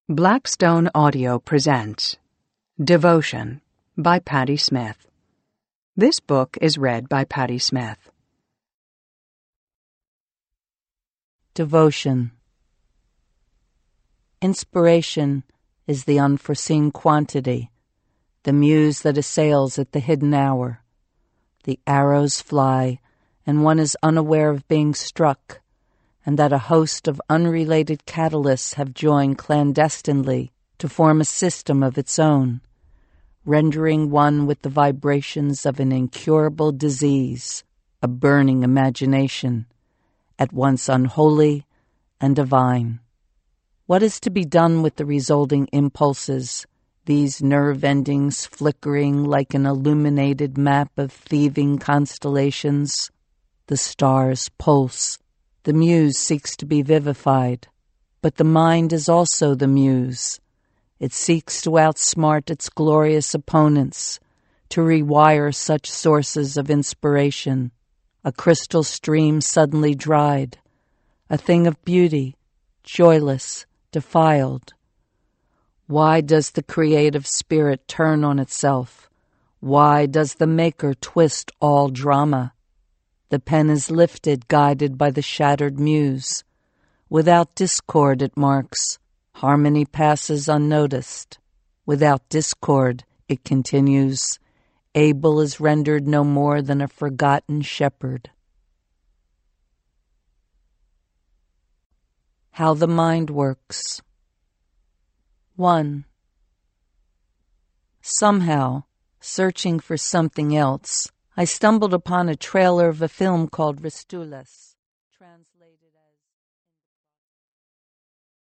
Blackstone Audio presents Devotion by Patti Smith. This book is read by Patti Smith. Devotion. Inspiration is the unforeseen quantity, the muse that assails at the hidden hour. The arrows fly, and one is unaware of being struck, and that a host of unrelated catalysts have joined clandestinely to form a system of its own, rendering one with the vibrations of an incurable disease, a burning imagination, at once unholy and divine. What is to be done with the resulting impulses, these nerve endings flickering like an illuminated map of thieving constellations? The stars pulse. The muse seeks to be vivified, but the mind is also the muse. It seeks to outsmart its glorious opponents, to rewire such sources of inspiration. A crystal stream suddenly dried, a thing of beauty, joyless, defiled. Why does the creative spirit turn on itself? Why does the maker twist all drama? The pen is lifted, guided by the shattered muse. Without discord it marks. Harmony passes unnoticed. Without discord, it continues. Abel is rendered no more than a forgotten shepherd. How the mind works. 1. Somehow, searching for something else, I stumbled upon a trailer of a film called Ristulas.